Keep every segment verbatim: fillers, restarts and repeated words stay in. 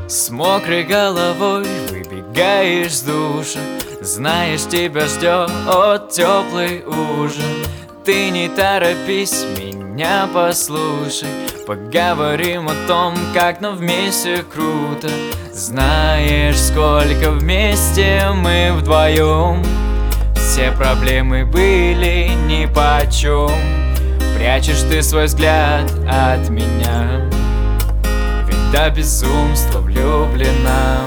С мокрой головой выбегаешь с душа, знаешь, тебя ждет теплый ужин. Ты не торопись, меня послушай, поговорим о том, как нам вместе круто. Знаешь, сколько вместе мы вдвоем, все проблемы были нипочем. Прячешь ты свой взгляд от меня, ведь до безумства влюблена.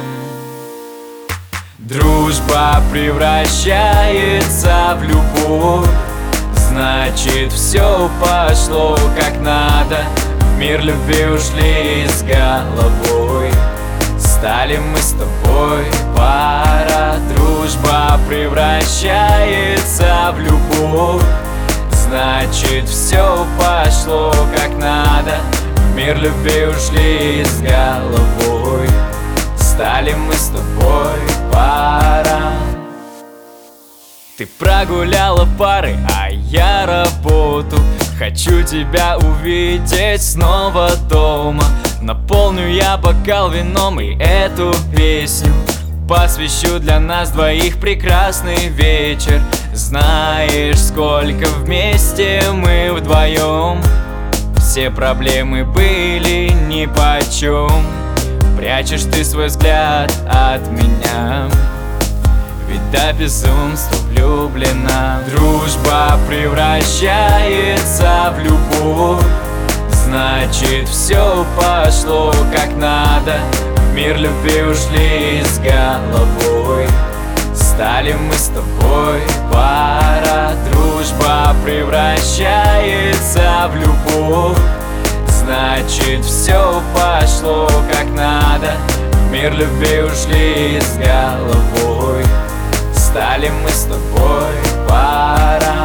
Дружба превращается в любовь, значит, все пошло как надо. В мир любви ушли с головой, стали мы с тобой пара. Дружба превращается в любовь, значит, все пошло как надо. В мир любви ушли с головой, стали мы с тобой пара. Ты прогуляла пары, а я работу. Хочу тебя увидеть снова дома. Наполню я бокал вином и эту песню посвящу для нас двоих прекрасный вечер. Знаешь, сколько вместе мы вдвоем, все проблемы были нипочем. Прячешь ты свой взгляд от меня, ведь до безумства влюблена. Дружба превращается в любовь, значит, все пошло как надо. В мир любви ушли с головой, стали мы с тобой пара. Дружба превращается в любовь, значит, все пошло как надо. В мир любви ушли с головой, стали мы с тобой пара.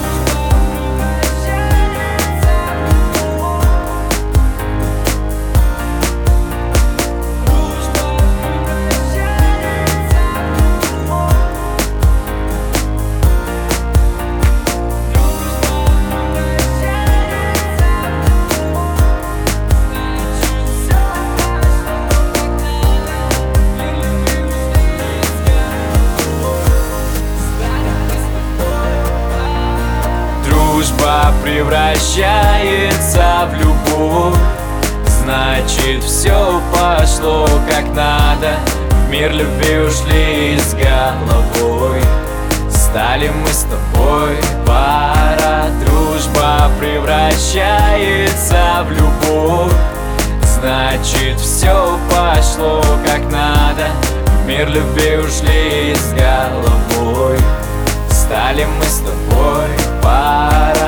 Дружба превращается в любовь, значит, все пошло как надо. В мир любви ушли с головой, стали мы с тобой пара. Дружба превращается в любовь, значит, все пошло как надо. В мир любви ушли с головой, стали мы с тобой пара.